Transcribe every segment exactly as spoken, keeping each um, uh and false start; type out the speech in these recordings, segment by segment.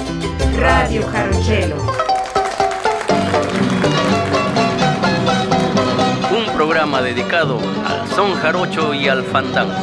Radio Jarochelo. Un programa dedicado al son jarocho y al fandango.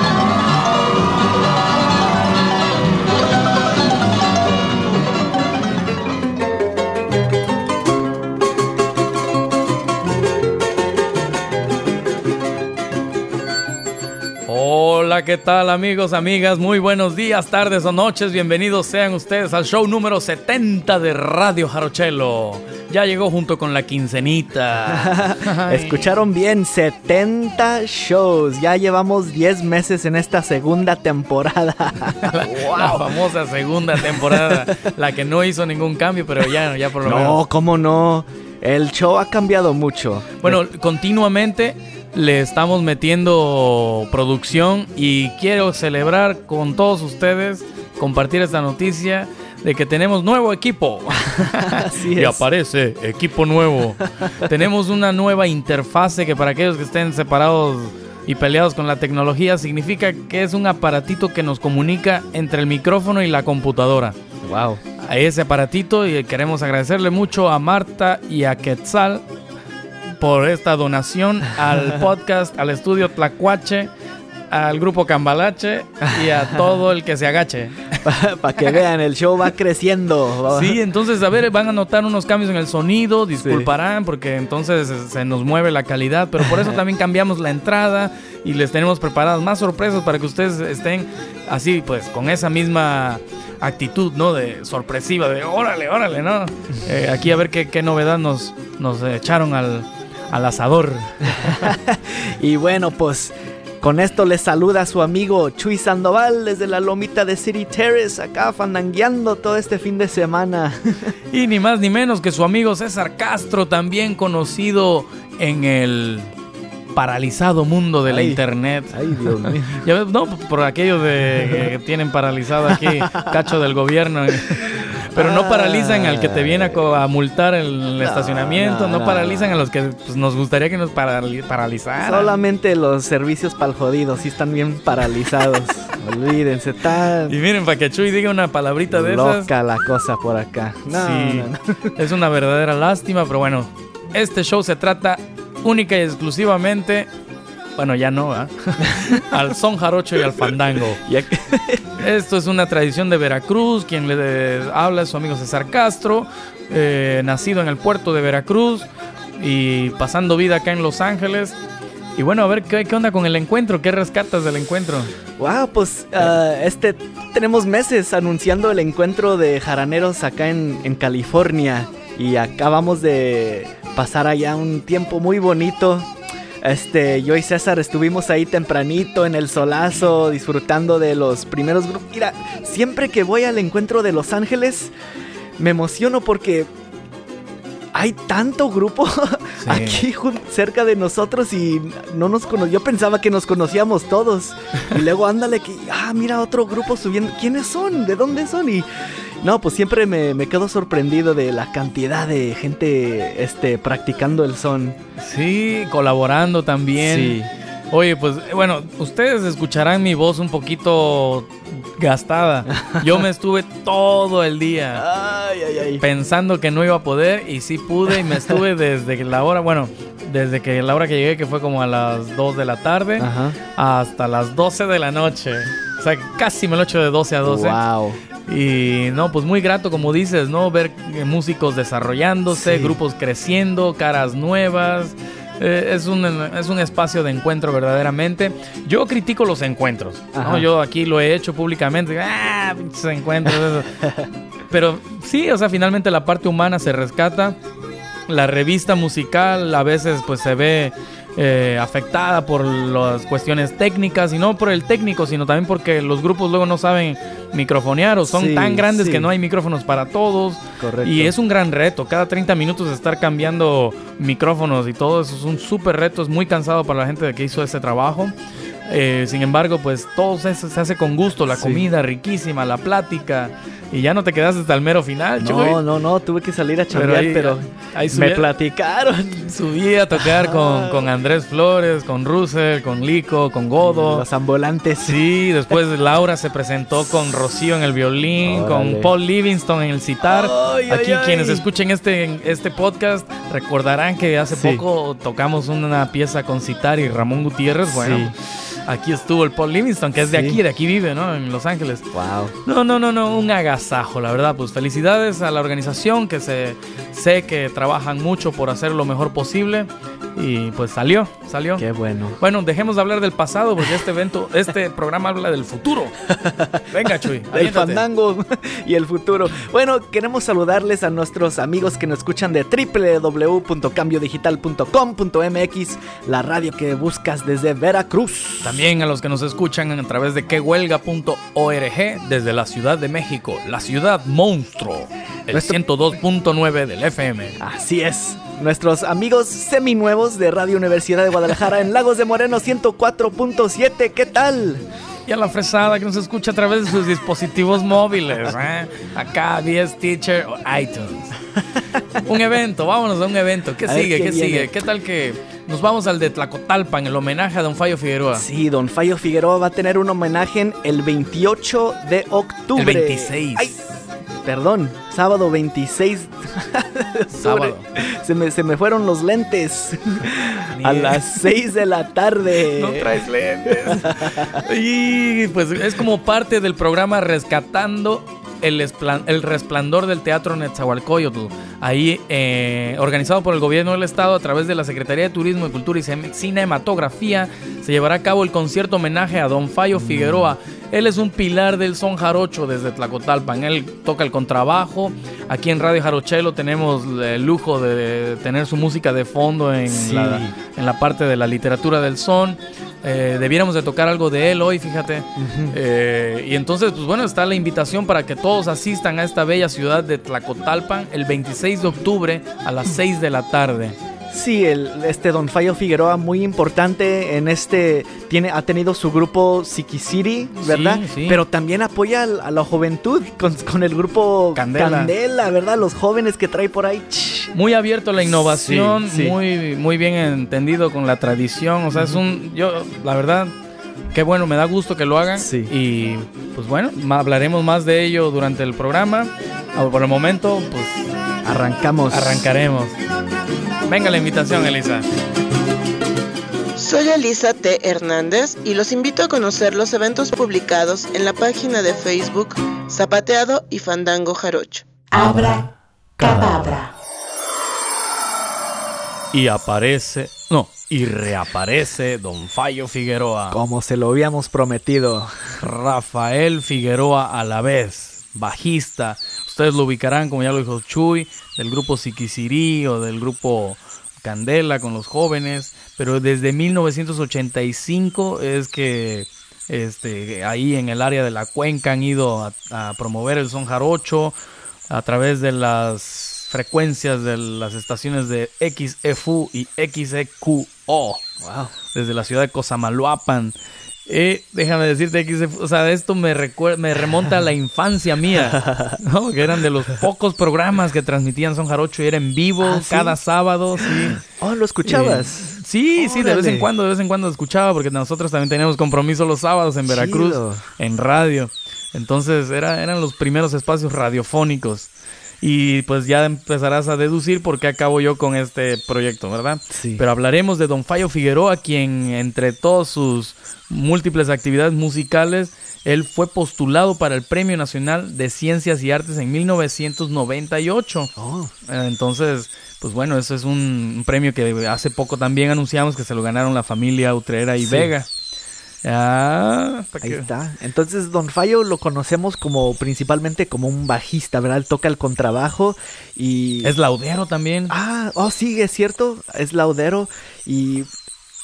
Hola, ¿qué tal amigos, amigas? Muy buenos días, tardes o noches. Bienvenidos sean ustedes al show número setenta de Radio Jarochelo. Ya llegó junto con la quincenita. Escucharon bien, setenta shows. Ya llevamos diez meses en esta segunda temporada. La, wow. la famosa segunda temporada, la que no hizo ningún cambio, pero ya, ya por lo no, menos. No, ¿cómo no? El show ha cambiado mucho. Bueno, continuamente le estamos metiendo producción y quiero celebrar con todos ustedes, compartir esta noticia de que tenemos nuevo equipo. Así es. Y aparece equipo nuevo. Tenemos una nueva interfase que para aquellos que estén separados y peleados con la tecnología significa que es un aparatito que nos comunica entre el micrófono y la computadora. Wow. A ese aparatito, y queremos agradecerle mucho a Marta y a Quetzal por esta donación al podcast, al estudio Tlacuache, al grupo Cambalache y a todo el que se agache. Para pa que vean, el show va creciendo. Sí, entonces, a ver, van a notar unos cambios en el sonido, disculparán, sí, porque entonces se nos mueve la calidad, pero por eso también cambiamos la entrada y les tenemos preparadas más sorpresas para que ustedes estén así, pues, con esa misma actitud, ¿no? De sorpresiva, de órale, órale, ¿no? Eh, aquí a ver qué, qué novedad nos, nos echaron al... al asador. Y bueno, pues con esto les saluda su amigo Chuy Sandoval desde la lomita de City Terrace, acá fandangueando todo este fin de semana. Y ni más ni menos que su amigo César Castro, también conocido en el paralizado mundo de la ay, internet. Ay, Dios mío. Ya ves, no, por aquello de que tienen paralizado aquí cacho del gobierno. Pero no paralizan al que te viene a, a multar el no, estacionamiento, no, no, no paralizan a los que pues, nos gustaría que nos parali- paralizaran. Solamente los servicios pa'l jodido sí están bien paralizados. Olvídense, tal. Y miren, para que Chuy diga una palabrita de loca esas. Loca la cosa por acá. No, sí, no, no. Es una verdadera lástima, pero bueno, este show se trata única y exclusivamente, bueno, ya no, ¿eh? al son jarocho y al fandango. Esto es una tradición de Veracruz. Quien le habla es su amigo César Castro, eh, nacido en el puerto de Veracruz y pasando vida acá en Los Ángeles. Y bueno, a ver, ¿qué, qué onda con el encuentro? ¿Qué rescatas del encuentro? Wow, pues uh, este tenemos meses anunciando el encuentro de jaraneros acá en, en California. Y acabamos de pasar allá un tiempo muy bonito. Este, yo y César estuvimos ahí tempranito en el solazo, disfrutando de los primeros grupos. Mira, siempre que voy al encuentro de Los Ángeles, me emociono porque hay tanto grupo sí. aquí jun- cerca de nosotros y no nos cono- yo pensaba que nos conocíamos todos. Y luego ándale que, ah, mira otro grupo subiendo. ¿Quiénes son? ¿De dónde son? Y no, pues siempre me, me quedo sorprendido de la cantidad de gente este, practicando el son. Sí, colaborando también. Sí. Oye, pues bueno, ustedes escucharán mi voz un poquito gastada. Yo me estuve todo el día ay, ay, ay. pensando que no iba a poder y sí pude y me estuve desde la hora, bueno, desde que la hora que llegué, que fue como a las dos de la tarde, ajá, hasta las doce de la noche. O sea, casi me lo echo de doce a doce. Wow. Y no, pues muy grato, como dices, ¿no? Ver músicos desarrollándose, sí. grupos creciendo, caras nuevas. Eh, es, un, es un espacio de encuentro verdaderamente. Yo critico los encuentros, ¿no? Yo aquí lo he hecho públicamente. ¡Ah, pinches encuentros! Eso. Pero sí, o sea, finalmente la parte humana se rescata. La revista musical a veces pues se ve eh, afectada por las cuestiones técnicas, y no por el técnico, sino también porque los grupos luego no saben microfonear o son sí, tan grandes sí. que no hay micrófonos para todos. Correcto. Y es un gran reto, cada treinta minutos estar cambiando micrófonos y todo eso es un súper reto, es muy cansado para la gente que hizo ese trabajo. Eh, sin embargo, pues todo se, se hace con gusto, la Sí. comida riquísima, la plática, y ya no te quedaste hasta el mero final, No, Chuy. no, no, tuve que salir a chambear, ahí- pero, ahí me subí- platicaron. Subí a tocar con, con Andrés Flores, con Russell, con Lico, con Godo. Los ambulantes. Sí, después Laura se presentó con Rocío en el violín, Órale. con Paul Livingston en el sitar. Ay, Aquí ay, ay. quienes escuchen este, este podcast recordarán que hace Sí. poco tocamos una pieza con sitar y Ramón Gutiérrez. Bueno, Sí. aquí estuvo el Paul Livingston, que es de Sí. aquí, de aquí vive, ¿no? En Los Ángeles. Wow. No, no, no, no, un agasajo, la verdad. Pues felicidades a la organización, que se, sé que trabajan mucho por hacer lo mejor posible. Y pues salió, salió. Qué bueno. Bueno, dejemos de hablar del pasado porque este evento, este programa habla del futuro. Venga, Chuy, El aviéntate. fandango y el futuro. Bueno, queremos saludarles a nuestros amigos que nos escuchan de doble u doble u doble u punto cambio digital punto com punto m x, la radio que buscas desde Veracruz. También a los que nos escuchan a través de que huelga punto org desde la Ciudad de México, la ciudad monstruo, el Nuestro- ciento dos punto nueve del F M. Así es. Nuestros amigos seminuevos de Radio Universidad de Guadalajara en Lagos de Moreno ciento cuatro punto siete. ¿Qué tal? Y a la fresada que nos escucha a través de sus dispositivos móviles, ¿eh? Acá, V S Teacher o iTunes. Un evento, vámonos a un evento. ¿Qué A ver sigue? qué ¿Qué viene. sigue? ¿Qué tal que nos vamos al de Tlacotalpan, el homenaje a Don Fallo Figueroa? Sí, Don Fallo Figueroa va a tener un homenaje el veintiocho de octubre. El veintiséis. Ay, perdón, sábado veintiséis de octubre. Sábado. Se me, se me fueron los lentes. A Ni- las seis de la tarde. No traes lentes. Y pues es como parte del programa Rescatando el, esplan- el Resplandor del Teatro Netzahualcóyotl. Ahí, eh, organizado por el gobierno del estado a través de la Secretaría de Turismo y Cultura y Cine- Cinematografía, se llevará a cabo el concierto homenaje a Don Fallo Figueroa. Él es un pilar del son jarocho desde Tlacotalpan. Él toca el contrabajo. Aquí en Radio Jarochelo tenemos el lujo de tener su música de fondo en, Sí. la, en la parte de la literatura del son. Eh, debiéramos de tocar algo de él hoy, fíjate. Eh, y entonces, pues bueno, está la invitación para que todos asistan a esta bella ciudad de Tlacotalpan el veintiséis de octubre a las seis de la tarde. Sí, el, este Don Fallo Figueroa muy importante en este, tiene, ha tenido su grupo Siquiciri, ¿verdad? Sí, sí. Pero también apoya al- a la juventud con, con el grupo Candela. Candela, ¿verdad? Los jóvenes que trae por ahí. Ch. Muy abierto a la innovación, Sí, sí. muy muy bien entendido con la tradición. O sea, es un, yo, la verdad, qué bueno, me da gusto que lo hagan. Sí. Y pues bueno, ma- hablaremos más de ello durante el programa. Ah, por el momento, pues Arrancamos. arrancaremos. Venga la invitación, Elisa. Soy Elisa T. Hernández y los invito a conocer los eventos publicados en la página de Facebook Zapateado y Fandango Jarocho. Abra cadabra. Y aparece, no, y reaparece Don Fallo Figueroa. Como se lo habíamos prometido. Rafael Figueroa a la vez, bajista. Ustedes lo ubicarán, como ya lo dijo Chuy, del grupo Siquiciri o del grupo Candela con los jóvenes. Pero desde mil novecientos ochenta y cinco es que este, ahí en el área de la cuenca han ido a, a promover el son jarocho a través de las frecuencias de las estaciones de X F U y X E Q O. Wow. Desde la ciudad de Cosamaloapan. Eh, déjame decirte que o sea, esto me recuerda, me remonta a la infancia mía, ¿no? Que eran de los pocos programas que transmitían son jarocho y era en vivo ¿Ah, sí? cada sábado, sí. Oh, ¿lo escuchabas? Eh, sí, sí, de vez en Órale. cuando, de vez en cuando escuchaba porque nosotros también teníamos compromiso los sábados en Veracruz, Chido. en radio. Entonces era, eran los primeros espacios radiofónicos. Y pues ya empezarás a deducir por qué acabo yo con este proyecto, ¿verdad? Sí. Pero hablaremos de Don Fallo Figueroa, quien entre todas sus múltiples actividades musicales, él fue postulado para el Premio Nacional de Ciencias y Artes en mil novecientos noventa y ocho. Oh. Eh, Entonces, pues bueno, eso es un, un premio que hace poco también anunciamos que se lo ganaron la familia Utrera y Sí. Vega. Ah, Ahí está. Entonces, Don Fallo lo conocemos como principalmente como un bajista, ¿verdad? Él toca el contrabajo y... Es laudero también. Ah, oh, sí, es cierto. Es laudero y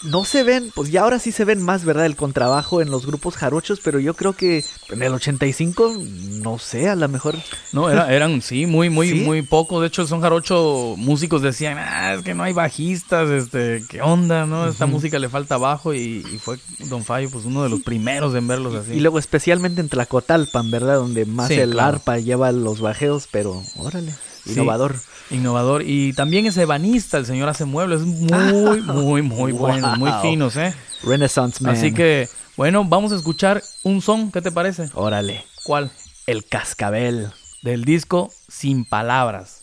no se ven, pues ya ahora sí se ven más, ¿verdad? El contrabajo en los grupos jarochos, pero yo creo que en el ochenta y cinco, no sé, a lo mejor... No, era, eran, sí, muy, muy, ¿Sí? muy poco. De hecho, el son jarocho, músicos decían, ah, es que no hay bajistas, este, ¿qué onda, no? Esta uh-huh. música le falta bajo y, y fue Don Fallo, pues, uno de los primeros en verlos así. Y luego especialmente en Tlacotalpan, ¿verdad? Donde más sí, el claro. arpa lleva los bajeos, pero, órale, innovador. Sí. Innovador. Y también es ebanista, el señor hace muebles muy, muy, muy wow. buenos, muy finos, ¿eh? Renaissance Man. Así que, bueno, vamos a escuchar un son, ¿qué te parece? Órale. ¿Cuál? El Cascabel. Del disco Sin Palabras.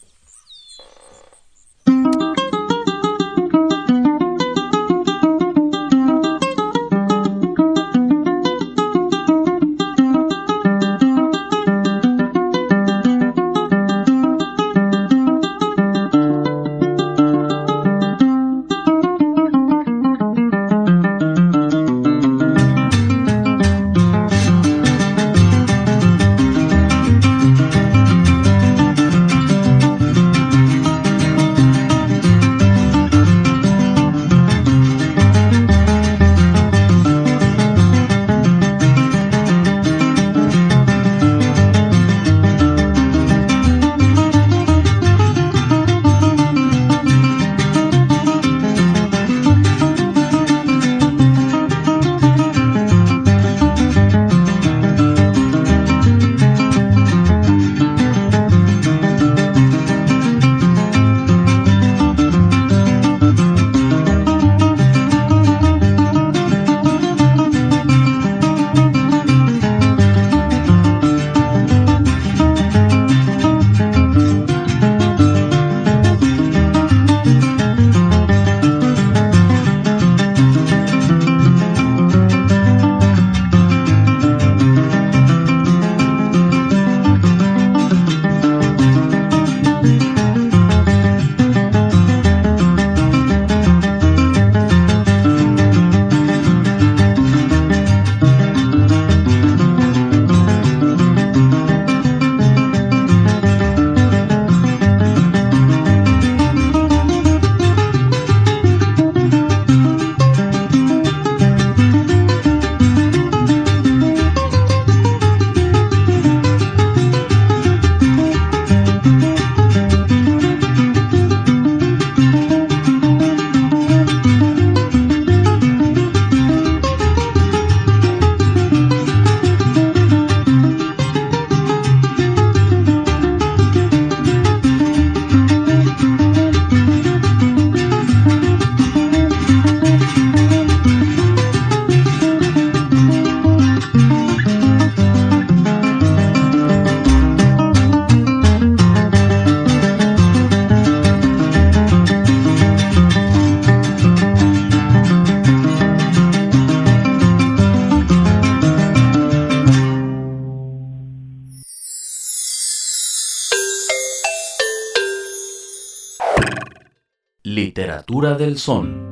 Literatura del son.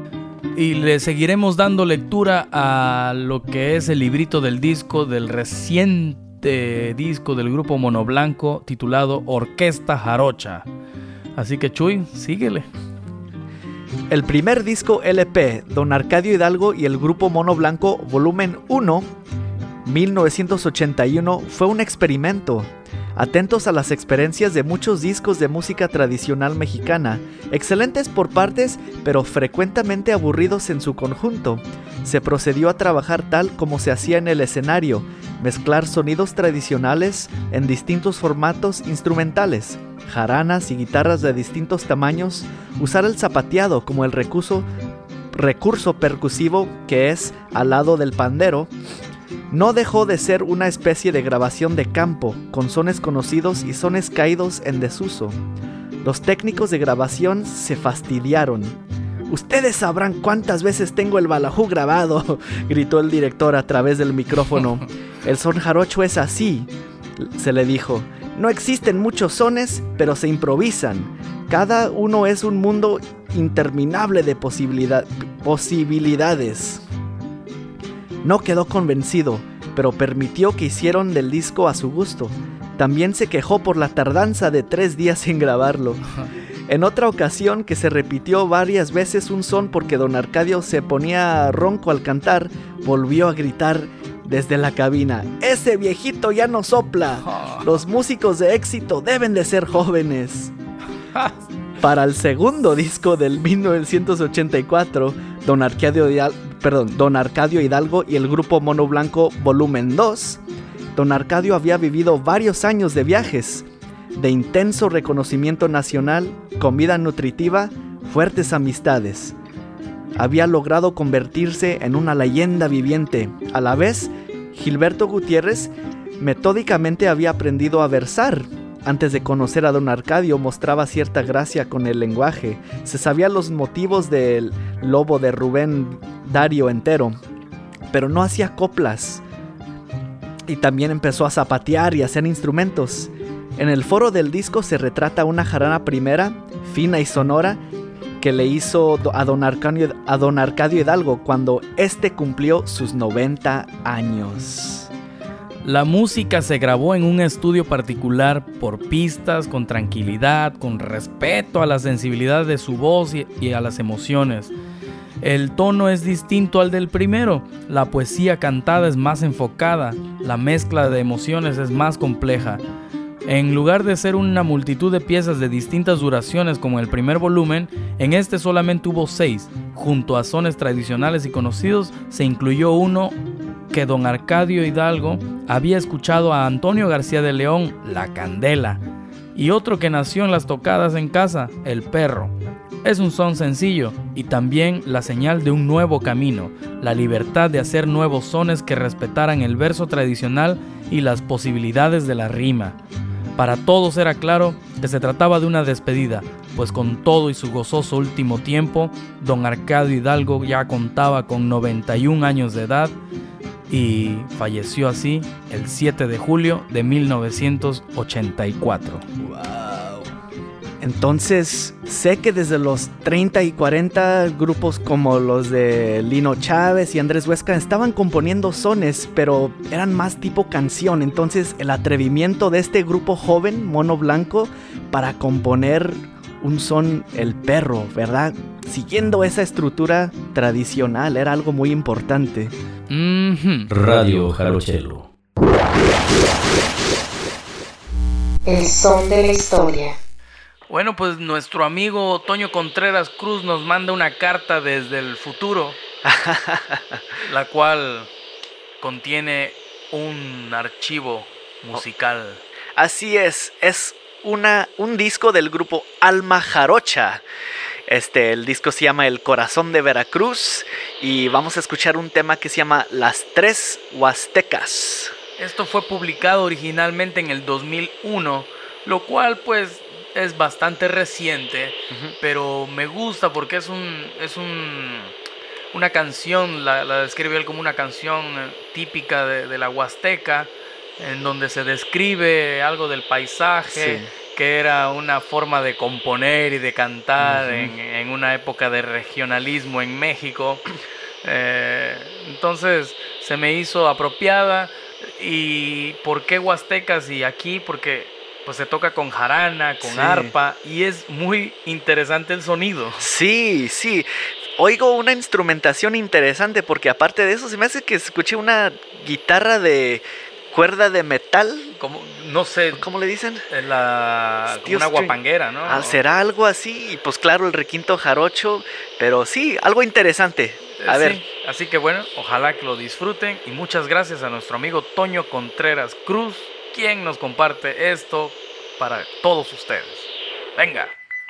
Y le seguiremos dando lectura a lo que es el librito del disco, del reciente disco del grupo Mono Blanco titulado Orquesta Jarocha. Así que Chuy, síguele. El primer disco L P, Don Arcadio Hidalgo y el grupo Mono Blanco, volumen uno, mil novecientos ochenta y uno, fue un experimento. Atentos a las experiencias de muchos discos de música tradicional mexicana, excelentes por partes, pero frecuentemente aburridos en su conjunto. Se procedió a trabajar tal como se hacía en el escenario, mezclar sonidos tradicionales en distintos formatos instrumentales, jaranas y guitarras de distintos tamaños, usar el zapateado como el recurso, recurso percusivo que es al lado del pandero. No dejó de ser una especie de grabación de campo, con sones conocidos y sones caídos en desuso. Los técnicos de grabación se fastidiaron. «Ustedes sabrán cuántas veces tengo el balajú grabado», gritó el director a través del micrófono. «El son jarocho es así», se le dijo. «No existen muchos sones, pero se improvisan. Cada uno es un mundo interminable de posibilidad- posibilidades». No quedó convencido, pero permitió que hicieran del disco a su gusto. También se quejó por la tardanza de tres días en grabarlo. En otra ocasión, que se repitió varias veces un son porque don Arcadio se ponía ronco al cantar, volvió a gritar desde la cabina: ¡ese viejito ya no sopla! Los músicos de éxito deben de ser jóvenes. Para el segundo disco del mil novecientos ochenta y cuatro, don Arcadio, perdón, don Arcadio Hidalgo y el grupo Mono Blanco volumen dos, don Arcadio había vivido varios años de viajes, de intenso reconocimiento nacional, comida nutritiva, fuertes amistades. Había logrado convertirse en una leyenda viviente. A la vez, Gilberto Gutiérrez metódicamente había aprendido a versar. Antes de conocer a don Arcadio, mostraba cierta gracia con el lenguaje. Se sabía los motivos del lobo de Rubén Darío entero, pero no hacía coplas. Y también empezó a zapatear y a hacer instrumentos. En el foro del disco se retrata una jarana primera, fina y sonora, que le hizo a don Arcadio, a don Arcadio Hidalgo cuando éste cumplió sus noventa años. La música se grabó en un estudio particular por pistas, con tranquilidad, con respeto a la sensibilidad de su voz y, y a las emociones. El tono es distinto al del primero, la poesía cantada es más enfocada, la mezcla de emociones es más compleja. En lugar de ser una multitud de piezas de distintas duraciones como el primer volumen, en este solamente hubo seis. Junto a sones tradicionales y conocidos, se incluyó uno que don Arcadio Hidalgo había escuchado a Antonio García de León, La Candela, y otro que nació en las tocadas en casa, El Perro. Es un son sencillo y también la señal de un nuevo camino, la libertad de hacer nuevos sones que respetaran el verso tradicional y las posibilidades de la rima. Para todos era claro que se trataba de una despedida, pues con todo y su gozoso último tiempo, don Arcadio Hidalgo ya contaba con noventa y un años de edad y falleció así el siete de julio de mil novecientos ochenta y cuatro. Wow. Entonces, sé que desde los treinta y cuarenta grupos como los de Lino Chávez y Andrés Huesca estaban componiendo sones, pero eran más tipo canción. Entonces, el atrevimiento de este grupo joven, Mono Blanco, para componer un son El Perro, ¿verdad? Siguiendo esa estructura tradicional, era algo muy importante. Mm-hmm. Radio Jarochelo. El son de la historia. Bueno, pues nuestro amigo Toño Contreras Cruz nos manda una carta desde el futuro, la cual contiene un archivo musical. Así es, es una, un disco del grupo Alma Jarocha. Este, el disco se llama El Corazón de Veracruz y vamos a escuchar un tema que se llama Las Tres Huastecas. Esto fue publicado originalmente en el dos mil uno, lo cual pues es bastante reciente, uh-huh. pero me gusta porque es un es un una canción, la, la describe él como una canción típica de, de la Huasteca, en donde se describe algo del paisaje, sí. que era una forma de componer y de cantar uh-huh. en, en una época de regionalismo en México. Eh, entonces se me hizo apropiada. ¿Y por qué Huastecas? Y aquí porque pues se toca con jarana, con sí. arpa, y es muy interesante el sonido. Sí, sí. Oigo una instrumentación interesante porque aparte de eso se me hace que escuché una guitarra de cuerda de metal. Como, no sé. ¿Cómo le dicen? La, una guapanguera, ¿no? Ah, será algo así. Y pues claro, el requinto jarocho. Pero sí, algo interesante. A sí, ver. Así que bueno, ojalá que lo disfruten. Y muchas gracias a nuestro amigo Toño Contreras Cruz, quien nos comparte esto para todos ustedes. Venga.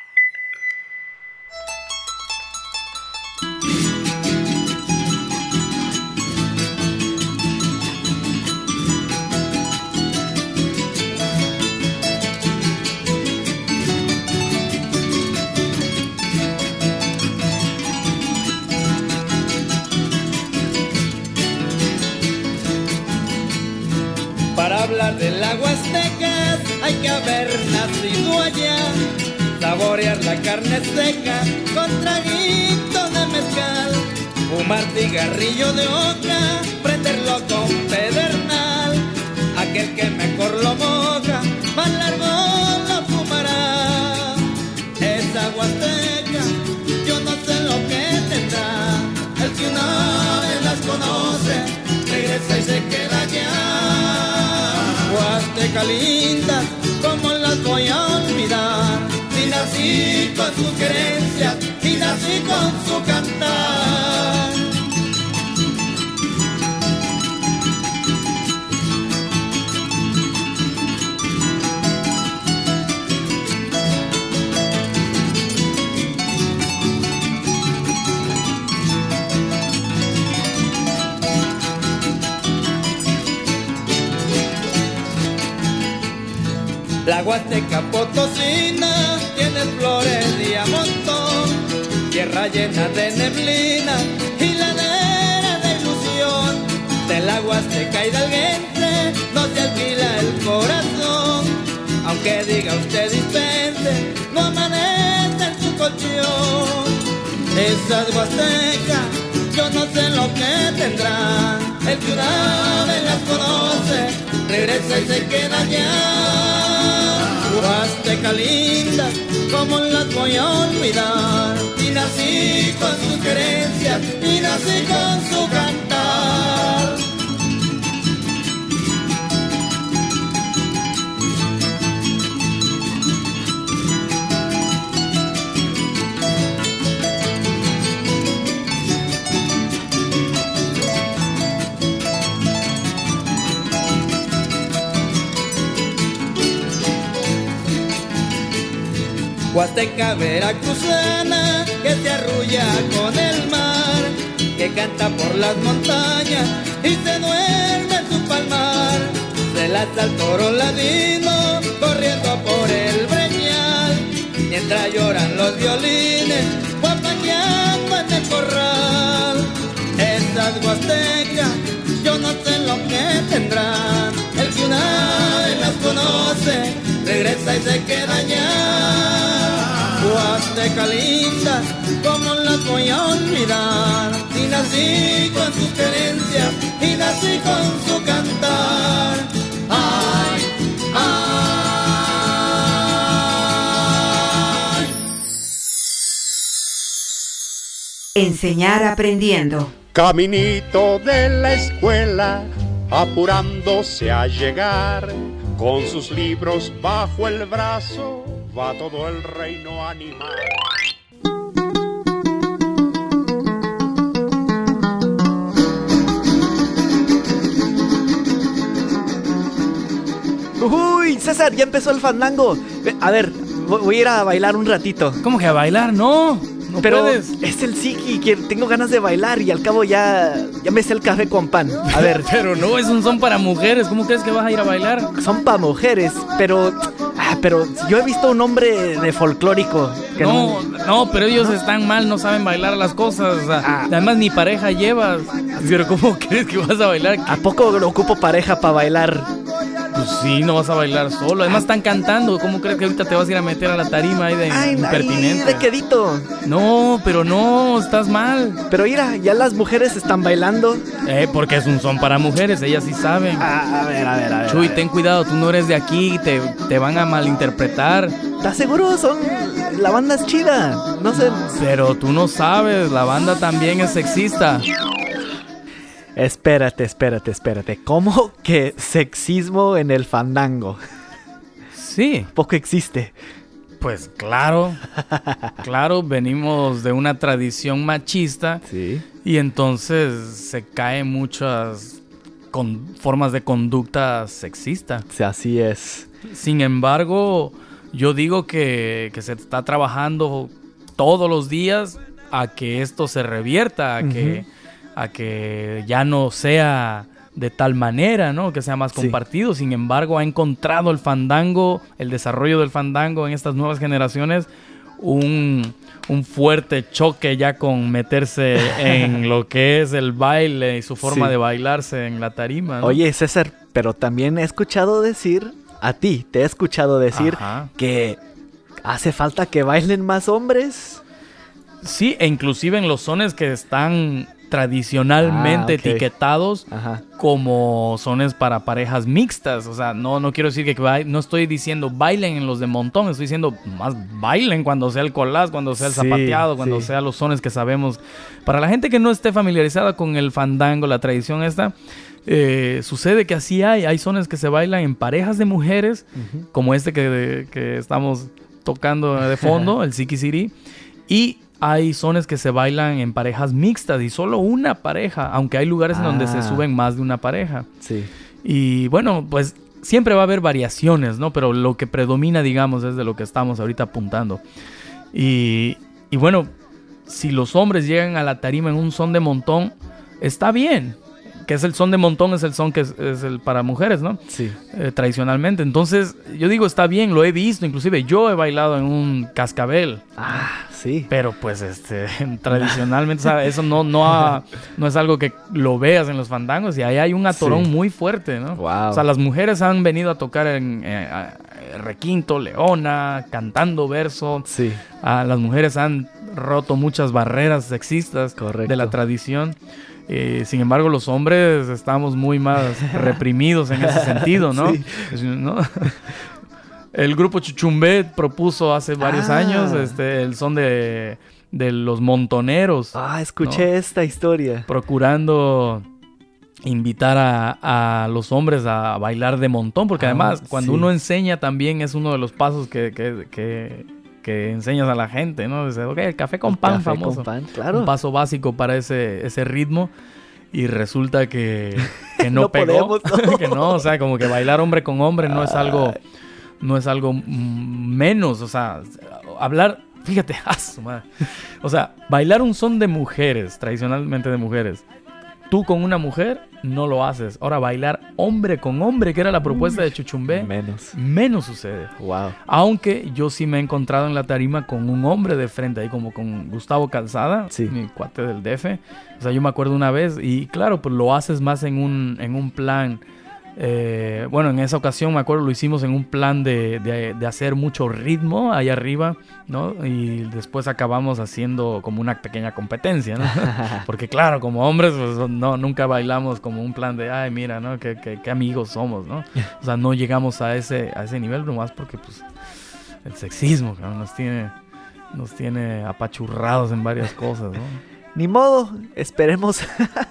Para hablar de las Huastecas hay que haber nacido allá, saborear la carne seca con traguito de mezcal, fumar cigarrillo de hoja, prenderlo con pedernal, aquel que mejor lo moja, más largo lo fumará. Esa nací con sus querencias y nací con su cantar. La Huasteca Potosina tiene flores y a montón, tierra llena de neblina y ladera de ilusión. De la Huasteca hidalguense no se alquila el corazón, aunque diga usted dispense, no amanece en su colchón. Esas huastecas, yo no sé lo que tendrán, el que una vez las conoce, regresa y se queda allá. Huasteca linda, ¿cómo las voy a olvidar? Y nací con sus querencias, y nací con su cantar. Huasteca veracruzana que se arrulla con el mar, que canta por las montañas y se duerme en su palmar. Se lanza el toro ladino corriendo por el breñal, mientras lloran los violines guapañando en el corral. Esas huastecas, yo no sé lo que tendrán, el que una vez las conoce, regresa y se queda allá. Huasteca linda, ¿cómo las voy a olvidar? Y nací con sus querencias, y nací con su cantar. Ay, ay. Enseñar aprendiendo. Caminito de la escuela, apurándose a llegar, con sus libros bajo el brazo, va todo el reino animal. Uy, César, ya empezó el fandango. A ver, voy a ir a bailar un ratito. ¿Cómo que a bailar? No. No Pero puedes. es el Siki, que tengo ganas de bailar y al cabo ya, ya me sé el café con pan. A ver. Pero no, es un son para mujeres. ¿Cómo crees que vas a ir a bailar? Son para mujeres, pero... Ah, pero yo he visto un hombre de folclórico. Que no, no, no, pero ellos están mal, no saben bailar las cosas. O sea, ah. Además ni pareja llevas. Pero ¿cómo crees que vas a bailar? ¿A poco lo ocupo pareja para bailar? Pues sí, no vas a bailar solo. Además están cantando. ¿Cómo crees que ahorita te vas a ir a meter a la tarima ahí de ay, impertinente? Ay, de quedito. No, pero no, estás mal. Pero mira, ya las mujeres están bailando. Eh, porque es un son para mujeres, ellas sí saben. Ah, a ver, a ver, a ver. Chuy, a ver. ten cuidado, tú no eres de aquí, te, te van a malinterpretar. ¿Estás seguro? Son... La banda es chida, no sé. Pero tú no sabes, la banda también es sexista. Espérate, espérate, espérate. ¿Cómo que sexismo en el fandango? Sí. Poco existe. Pues claro, claro, venimos de una tradición machista. Sí. Y entonces se caen muchas con formas de conducta sexista. Sí, así es. Sin embargo, yo digo que, que se está trabajando todos los días a que esto se revierta, a, uh-huh. que, a que ya no sea de tal manera, ¿no? Que sea más compartido. Sí. Sin embargo, ha encontrado el fandango, el desarrollo del fandango en estas nuevas generaciones, un, un fuerte choque ya con meterse en lo que es el baile y su forma sí. de bailarse en la tarima, ¿no? Oye, César, pero también he escuchado decir, a ti te he escuchado decir Ajá. que hace falta que bailen más hombres. Sí, e inclusive en los sones que están tradicionalmente ah, okay. etiquetados Ajá. como sones para parejas mixtas. O sea, no, no quiero decir que ba- no estoy diciendo bailen en los de montón, estoy diciendo más bailen cuando sea el colás, cuando sea el sí, zapateado, cuando sí. sea los sones que sabemos. Para la gente que no esté familiarizada con el fandango, la tradición esta, eh, sucede que así hay, hay sones que se bailan en parejas de mujeres, uh-huh. como este que, que estamos tocando de fondo, el Siquisiri. Y hay sones que se bailan en parejas mixtas y solo una pareja, aunque hay lugares ah. en donde se suben más de una pareja. Sí. Y bueno, pues siempre va a haber variaciones, ¿no? Pero lo que predomina, digamos, es de lo que estamos ahorita apuntando. Y, y bueno, si los hombres llegan a la tarima en un son de montón, está bien. Que es el son de montón, es el son que es, es el para mujeres, ¿no? Sí. Eh, tradicionalmente. Entonces, yo digo, está bien, lo he visto. Inclusive yo he bailado en un cascabel. Ah, sí. Pero pues, este, tradicionalmente, o sea, eso no, no, ha, no es algo que lo veas en los fandangos. Y ahí hay un atorón sí. muy fuerte, ¿no? Wow. O sea, las mujeres han venido a tocar en eh, eh, requinto, leona, cantando verso. Sí. Ah, las mujeres han roto muchas barreras sexistas Correcto. de la tradición. Eh, sin embargo, los hombres estamos muy más reprimidos en ese sentido, ¿no? Sí. ¿no? El grupo Chuchumbé propuso hace varios ah. años este, el son de, de los montoneros. Ah, escuché ¿no? esta historia. Procurando invitar a, a los hombres a bailar de montón, porque ah, además cuando sí. uno enseña también es uno de los pasos que... que, que que enseñas a la gente, ¿no? Dice, ok, el café con el pan café famoso. Con pan, claro. Un paso básico para ese, ese ritmo. Y resulta que, que no, no pegó. Podemos, no. que no, o sea, como que bailar hombre con hombre no es algo, no es algo menos. O sea, hablar, fíjate, ah, su madre. O sea, bailar un son de mujeres, tradicionalmente de mujeres. Tú con una mujer no lo haces. Ahora, bailar hombre con hombre, que era la propuesta de Chuchumbé, menos. Menos sucede. Wow. Aunque yo sí me he encontrado en la tarima con un hombre de frente, ahí como con Gustavo Calzada, sí. mi cuate del D F. O sea, yo me acuerdo una vez y claro, pues lo haces más en un, en un plan... Eh, bueno, en esa ocasión me acuerdo lo hicimos en un plan de, de, de hacer mucho ritmo ahí arriba, ¿no? Y después acabamos haciendo como una pequeña competencia, ¿no? Porque claro, como hombres pues no, nunca bailamos como un plan de ay, mira, ¿no? Qué, qué, qué amigos somos, ¿no? O sea, no llegamos a ese, a ese nivel nomás porque pues el sexismo, ¿no? nos tiene, nos tiene apachurrados en varias cosas, ¿no? Ni modo, esperemos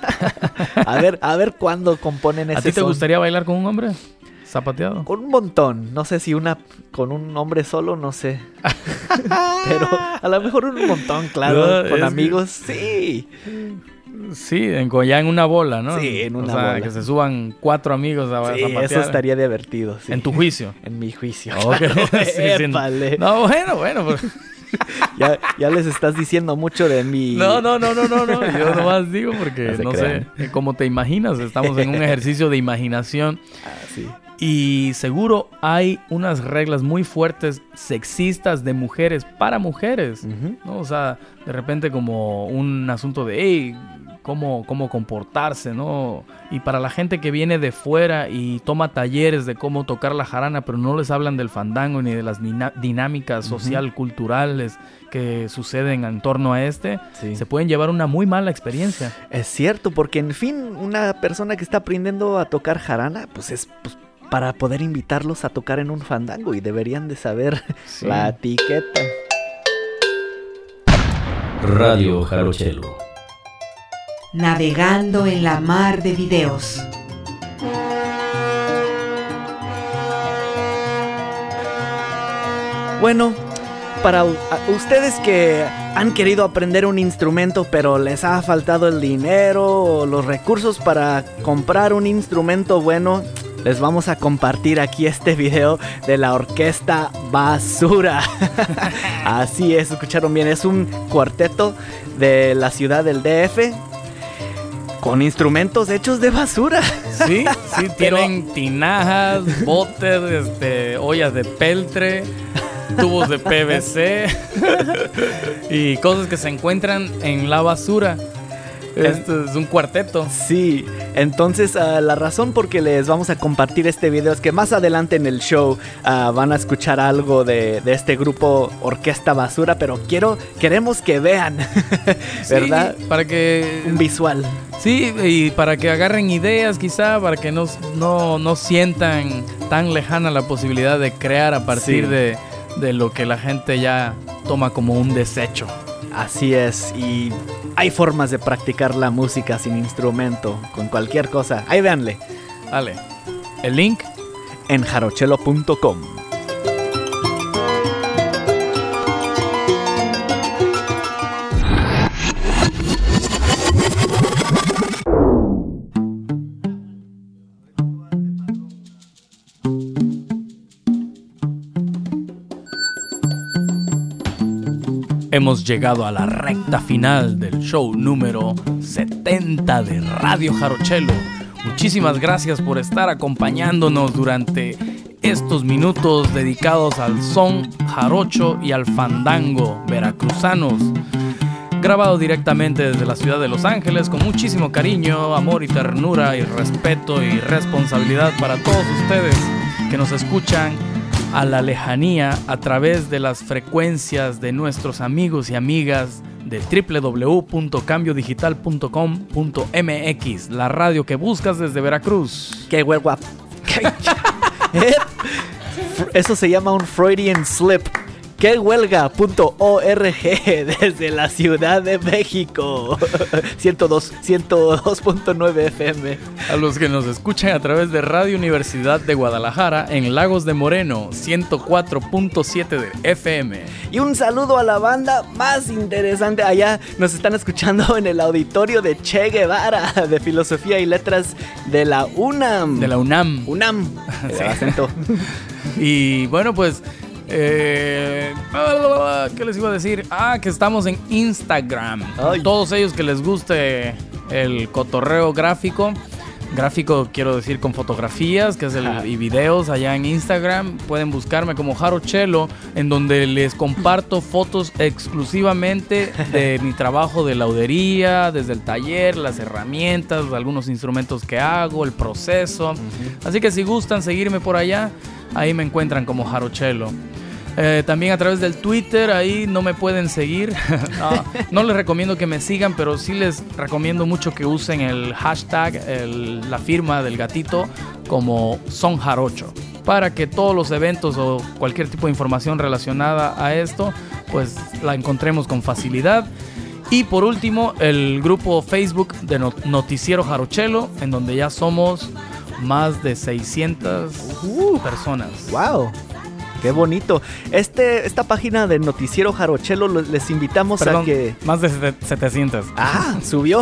a ver, a ver cuándo componen ese ¿A ti te son. gustaría bailar con un hombre zapateado? Con un montón, no sé si una con un hombre solo, no sé. Pero a lo mejor un montón, claro, no, con amigos, que... sí. Sí, en, ya en una bola, ¿no? Sí, en una o sea, bola. que se suban cuatro amigos a sí, zapatear. Eso estaría divertido. Sí. ¿En tu juicio? En mi juicio. Okay. Claro, sí, sí, no. no, bueno, bueno, pues... Ya, ya les estás diciendo mucho de mi... No, no, no, no, no, no. Yo nomás digo porque, no, no sé, como te imaginas, estamos en un ejercicio de imaginación. Ah, sí. Y seguro hay unas reglas muy fuertes sexistas de mujeres para mujeres, uh-huh. ¿no? O sea, de repente como un asunto de, hey, cómo, cómo comportarse, ¿no? Y para la gente que viene de fuera y toma talleres de cómo tocar la jarana, pero no les hablan del fandango ni de las dina- dinámicas uh-huh. social-culturales que suceden en torno a este, sí. se pueden llevar una muy mala experiencia. Es cierto, porque en fin, una persona que está aprendiendo a tocar jarana, pues es... Pues, para poder invitarlos a tocar en un fandango y deberían de saber sí. la etiqueta. Radio Jarochelo. Navegando en la mar de videos. Bueno, para u- ustedes que han querido aprender un instrumento pero les ha faltado el dinero o los recursos para comprar un instrumento bueno, les vamos a compartir aquí este video de la orquesta Basura. Así es, escucharon bien, es un cuarteto de la ciudad del D F con instrumentos hechos de basura. Sí, sí, tienen Pero... tinajas, botes, este, ollas de peltre, tubos de P V C y cosas que se encuentran en la basura. Esto es un cuarteto. Sí, entonces uh, la razón por que les vamos a compartir este video es que más adelante en el show uh, van a escuchar algo de, de este grupo Orquesta Basura, pero quiero, queremos que vean, ¿verdad? Sí, para que... Un visual. Sí, y para que agarren ideas quizá, para que no, no, no sientan tan lejana la posibilidad de crear a partir sí. de, de lo que la gente ya toma como un desecho. Así es, y hay formas de practicar la música sin instrumento, con cualquier cosa. Ahí véanle. Dale. El link en jarochelo punto com. hemos llegado a la recta final del show número setenta de Radio Jarochelo. Muchísimas gracias por estar acompañándonos durante estos minutos dedicados al son jarocho y al fandango veracruzanos. Grabado directamente desde la ciudad de Los Ángeles con muchísimo cariño, amor y ternura y respeto y responsabilidad para todos ustedes que nos escuchan a la lejanía a través de las frecuencias de nuestros amigos y amigas de doble u doble u doble u punto cambio digital punto com punto m x, la radio que buscas desde Veracruz. ¡Qué huelga! Eso se llama un Freudian slip. que huelga punto org desde la Ciudad de México. ciento dos punto nueve F M. A los que nos escuchan a través de Radio Universidad de Guadalajara en Lagos de Moreno, ciento cuatro punto siete de F M. Y un saludo a la banda más interesante. Allá nos están escuchando en el auditorio de Che Guevara, de Filosofía y Letras de la UNAM. De la UNAM. UNAM. Sí. Acento. Y bueno, pues... Eh, ¿qué les iba a decir? Ah, que estamos en Instagram. Ay. Todos ellos que les guste el cotorreo gráfico, gráfico quiero decir con fotografías, que es el, y videos allá en Instagram, pueden buscarme como Jarochelo, en donde les comparto fotos exclusivamente de mi trabajo de laudería, desde el taller, las herramientas, algunos instrumentos que hago, el proceso. Uh-huh. Así que si gustan seguirme por allá, ahí me encuentran como Jarochelo. Eh, también a través del Twitter, ahí no me pueden seguir. no, no les recomiendo que me sigan, pero sí les recomiendo mucho que usen el hashtag, el, la firma del gatito, como Son Jarocho, para que todos los eventos o cualquier tipo de información relacionada a esto, pues la encontremos con facilidad. Y por último, el grupo Facebook de Noticiero Jarochelo, en donde ya somos más de seiscientas uh, personas. ¡Wow! ¡Qué bonito! Este, esta página de Noticiero Jarochelo les invitamos Perdón, a que... más de setecientas. ¡Ah! Subió.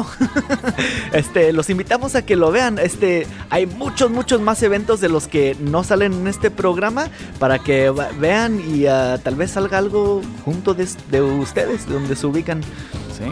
este, los invitamos a que lo vean. Este, hay muchos, muchos más eventos de los que no salen en este programa para que vean y uh, tal vez salga algo junto de, de ustedes, de donde se ubican. Sí.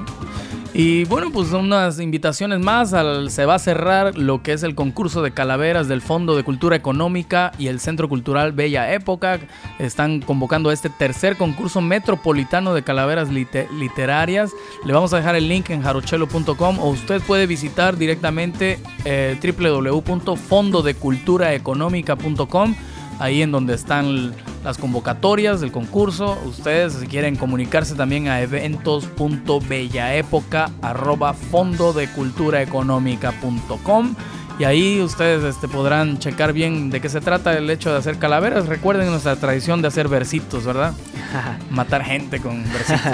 Y bueno, pues unas invitaciones más. Al, se va a cerrar lo que es el concurso de calaveras del Fondo de Cultura Económica y el Centro Cultural Bella Época. Están convocando a este tercer concurso metropolitano de calaveras liter- literarias. Le vamos a dejar el link en jarochelo punto com o usted puede visitar directamente eh, doble u doble u doble u punto fondo de cultura económica punto com. Ahí en donde están las convocatorias del concurso. Ustedes, si quieren comunicarse también a eventos punto bellaépoca arroba fondo de cultura económica punto com. Y ahí ustedes este, podrán checar bien de qué se trata el hecho de hacer calaveras. Recuerden nuestra tradición de hacer versitos, ¿verdad? Matar gente con versitos.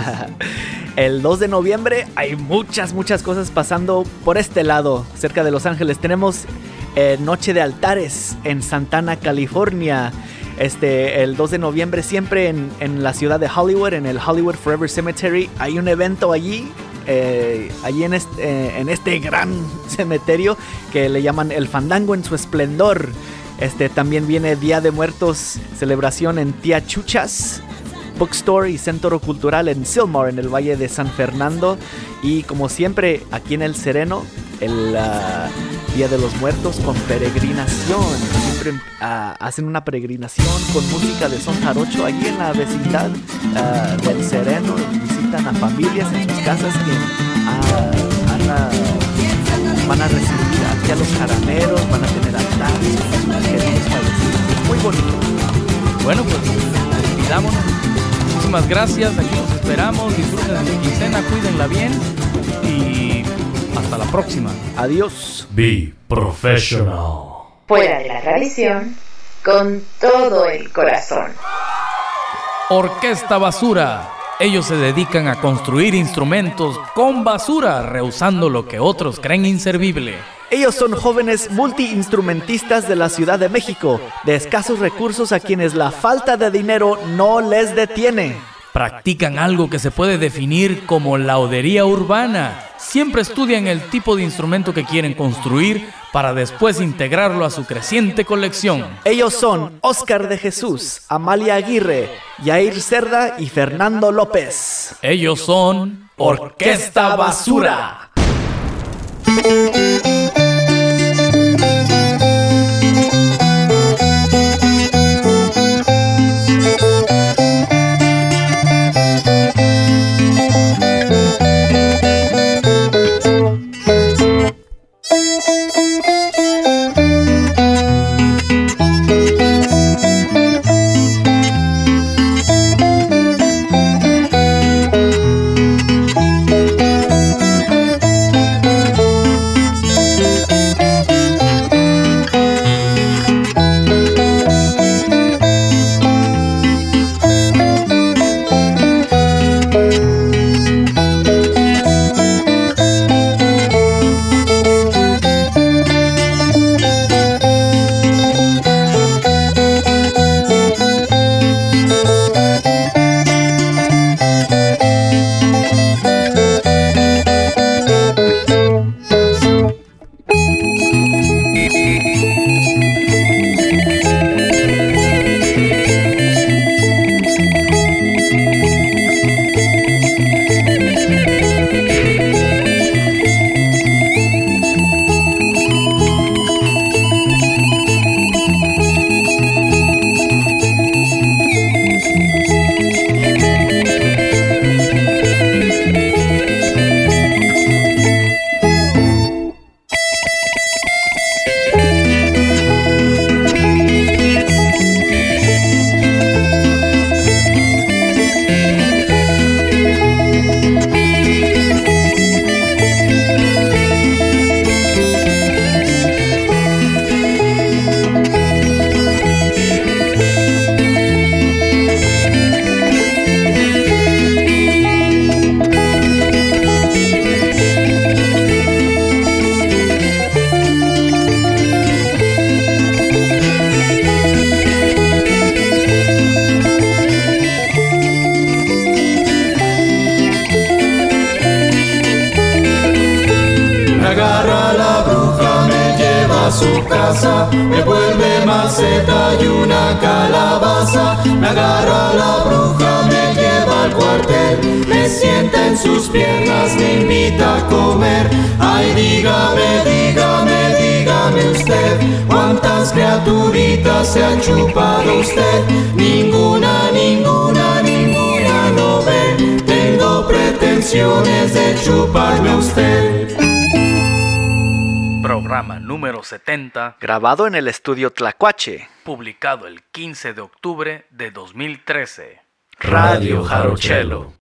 El dos de noviembre hay muchas, muchas cosas pasando por este lado, cerca de Los Ángeles. Tenemos... Eh, Noche de Altares en Santana, California. Este, el dos de noviembre siempre en, en la ciudad de Hollywood, en el Hollywood Forever Cemetery. Hay un evento allí, eh, allí en este, eh, en este gran cementerio que le llaman el Fandango en su esplendor. Este, también viene Día de Muertos, celebración en Tía Chuchas, Bookstore y Centro Cultural en Sylmar, en el Valle de San Fernando. Y como siempre, aquí en El Sereno, el uh, Día de los Muertos con peregrinación. Siempre uh, hacen una peregrinación con música de son jarocho allí en la vecindad uh, del Sereno. Visitan a familias en sus casas que uh, van, a, van a recibir aquí a los jaraneros, van a tener altares con sus queridos fallecidos. Es muy bonito. Bueno, pues despidámonos. Muchísimas gracias, aquí los esperamos. Disfruten de su quincena, cuídenla bien y hasta la próxima. Adiós. Be professional. Fuera de la tradición, con todo el corazón. Orquesta Basura. Ellos se dedican a construir instrumentos con basura, rehusando lo que otros creen inservible. Ellos son jóvenes multiinstrumentistas de la Ciudad de México, de escasos recursos a quienes la falta de dinero no les detiene. Practican algo que se puede definir como laudería urbana. Siempre estudian el tipo de instrumento que quieren construir para después integrarlo a su creciente colección. Ellos son Óscar de Jesús, Amalia Aguirre, Yair Cerda y Fernando López. ellos? Ellos son Orquesta Basura. Su casa, me vuelve maceta y una calabaza. Me agarra la bruja, me lleva al cuartel, me sienta en sus piernas, me invita a comer. Ay, dígame, dígame, dígame usted, ¿cuántas criaturitas se ha chupado usted? Ninguna, ninguna, ninguna no ve, tengo pretensiones de chuparme a usted. Programa número setenta, grabado en el estudio Tlacuache, publicado el quince de octubre de dos mil trece. Radio Jarochelo.